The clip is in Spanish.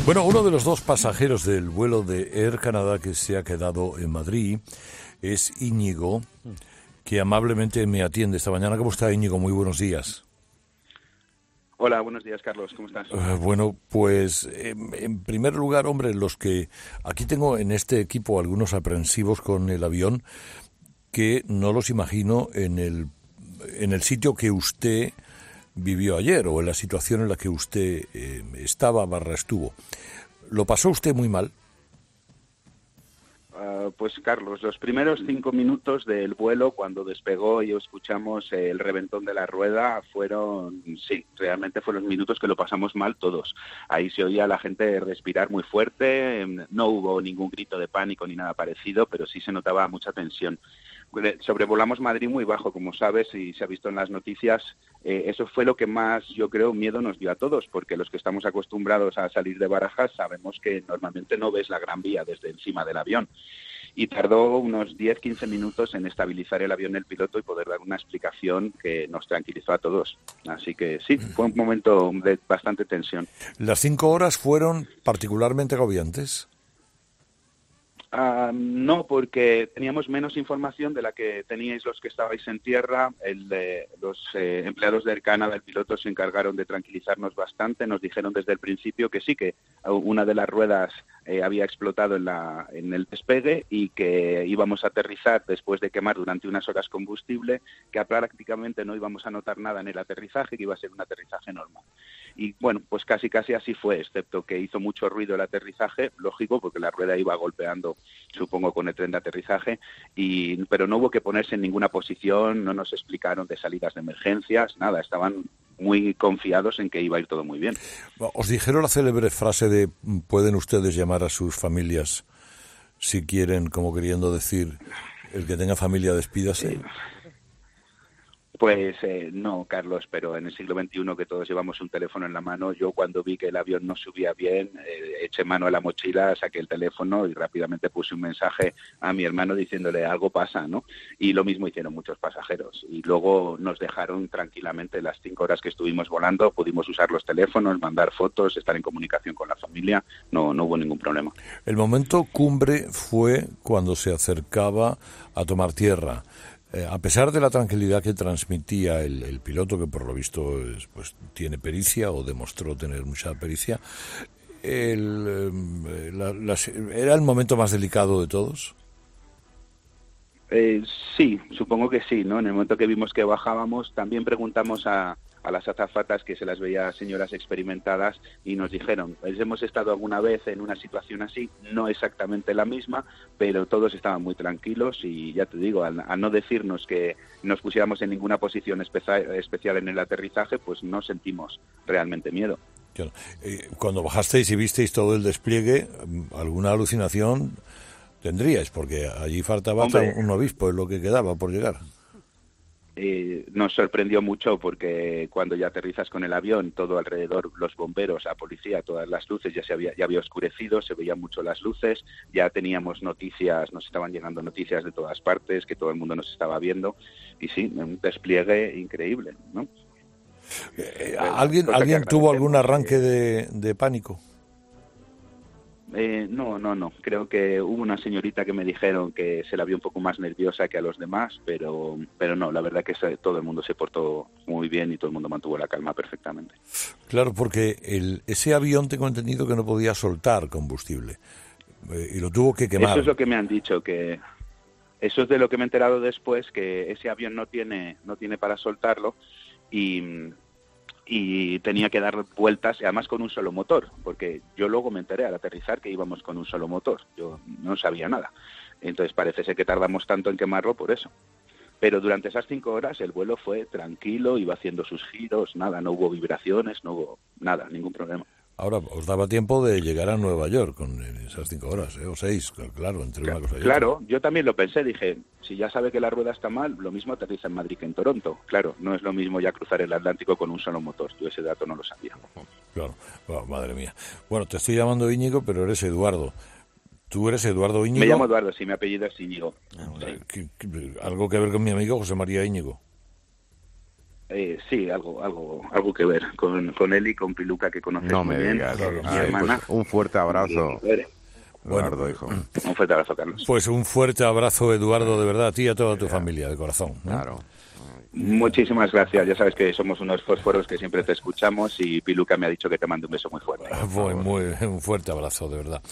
Bueno, uno de los dos pasajeros del vuelo de Air Canada que se ha quedado en Madrid es Íñigo, que amablemente me atiende esta mañana. ¿Cómo está, Íñigo? Muy buenos días. Hola, buenos días, Carlos. ¿Cómo estás? Bueno, pues en primer lugar, hombre, los que aquí tengo en este equipo algunos aprensivos con el avión que no los imagino en el sitio que usted vivió ayer o en la situación en la que usted estuvo. ¿Lo pasó usted muy mal? Pues, Carlos, los primeros 5 minutos del vuelo, cuando despegó y escuchamos el reventón de la rueda, realmente fueron minutos que lo pasamos mal todos. Ahí se oía a la gente respirar muy fuerte, no hubo ningún grito de pánico ni nada parecido, pero sí se notaba mucha tensión. Sobrevolamos Madrid muy bajo, como sabes, y se ha visto en las noticias. Eso fue lo que más, yo creo, miedo nos dio a todos, porque los que estamos acostumbrados a salir de Barajas sabemos que normalmente no ves la Gran Vía desde encima del avión. Y tardó unos 10-15 minutos en estabilizar el avión el piloto y poder dar una explicación que nos tranquilizó a todos. Así que sí, fue un momento de bastante tensión. ¿Las 5 horas fueron particularmente agobiantes? No, porque teníamos menos información de la que teníais los que estabais en tierra. Los empleados de Air Canada, el piloto, se encargaron de tranquilizarnos bastante. Nos dijeron desde el principio que sí, que una de las ruedas había explotado en el despegue y que íbamos a aterrizar después de quemar durante unas horas combustible, que prácticamente no íbamos a notar nada en el aterrizaje, que iba a ser un aterrizaje normal. Y bueno, pues casi así fue, excepto que hizo mucho ruido el aterrizaje, lógico, porque la rueda iba golpeando, supongo, con el tren de aterrizaje, pero no hubo que ponerse en ninguna posición, no nos explicaron de salidas de emergencias, nada, estaban muy confiados en que iba a ir todo muy bien. ¿Os dijeron la célebre frase de pueden ustedes llamar a sus familias si quieren, como queriendo decir, el que tenga familia despídase? Pues no, Carlos, pero en el siglo XXI que todos llevamos un teléfono en la mano, yo cuando vi que el avión no subía bien, eché mano a la mochila, saqué el teléfono y rápidamente puse un mensaje a mi hermano diciéndole algo pasa, ¿no? Y lo mismo hicieron muchos pasajeros. Y luego nos dejaron tranquilamente las 5 horas que estuvimos volando, pudimos usar los teléfonos, mandar fotos, estar en comunicación con la familia, no hubo ningún problema. El momento cumbre fue cuando se acercaba a tomar tierra. A pesar de la tranquilidad que transmitía el piloto, que por lo visto pues tiene pericia o demostró tener mucha pericia, ¿era el momento más delicado de todos? Sí, supongo que sí, ¿no? En el momento que vimos que bajábamos, también preguntamos a las azafatas, que se las veía señoras experimentadas, y nos dijeron, hemos estado alguna vez en una situación así, no exactamente la misma, pero todos estaban muy tranquilos y ya te digo, al no decirnos que nos pusiéramos en ninguna posición especial en el aterrizaje, pues no sentimos realmente miedo. Claro. Cuando bajasteis y visteis todo el despliegue, ¿alguna alucinación tendríais? Porque allí faltaba un obispo, es lo que quedaba por llegar. Nos sorprendió mucho porque cuando ya aterrizas con el avión, todo alrededor, los bomberos, la policía, todas las luces ya había oscurecido, se veían mucho las luces, ya teníamos noticias, nos estaban llegando noticias de todas partes, que todo el mundo nos estaba viendo, y sí, un despliegue increíble, ¿no? ¿Alguien tuvo algún arranque de pánico? No. Creo que hubo una señorita que me dijeron que se la vio un poco más nerviosa que a los demás, pero no, la verdad que todo el mundo se portó muy bien y todo el mundo mantuvo la calma perfectamente. Claro, porque ese avión tengo entendido que no podía soltar combustible y lo tuvo que quemar. Eso es lo que me han dicho, eso es de lo que me he enterado después, que ese avión no tiene para soltarlo y tenía que dar vueltas, y además con un solo motor, porque yo luego me enteré al aterrizar que íbamos con un solo motor, yo no sabía nada, entonces parece ser que tardamos tanto en quemarlo por eso. Pero durante esas 5 horas el vuelo fue tranquilo, iba haciendo sus giros, nada, no hubo vibraciones, no hubo nada, ningún problema. Ahora, os daba tiempo de llegar a Nueva York con esas 5 horas, o 6, claro, entre una cosa y otra. Claro, yo también lo pensé, dije, si ya sabe que la rueda está mal, lo mismo aterriza en Madrid que en Toronto. Claro, no es lo mismo ya cruzar el Atlántico con un solo motor, yo ese dato no lo sabía. Claro, oh, madre mía. Bueno, te estoy llamando Íñigo, pero eres Eduardo. ¿Tú eres Eduardo Íñigo? Me llamo Eduardo, sí, mi apellido es Íñigo. ¿Algo que ver con mi amigo José María Íñigo? Sí, algo que ver con él y con Piluca, que conoces No muy me bien, digas. mi Ay, hermana. pues un fuerte abrazo, Eduardo, hijo. Un fuerte abrazo, Carlos. Pues un fuerte abrazo, Eduardo, de verdad, a ti y a toda tu familia, de corazón. Claro. Muchísimas gracias. Ya sabes que somos unos fósforos que siempre te escuchamos y Piluca me ha dicho que te mande un beso muy fuerte. Un fuerte abrazo, de verdad.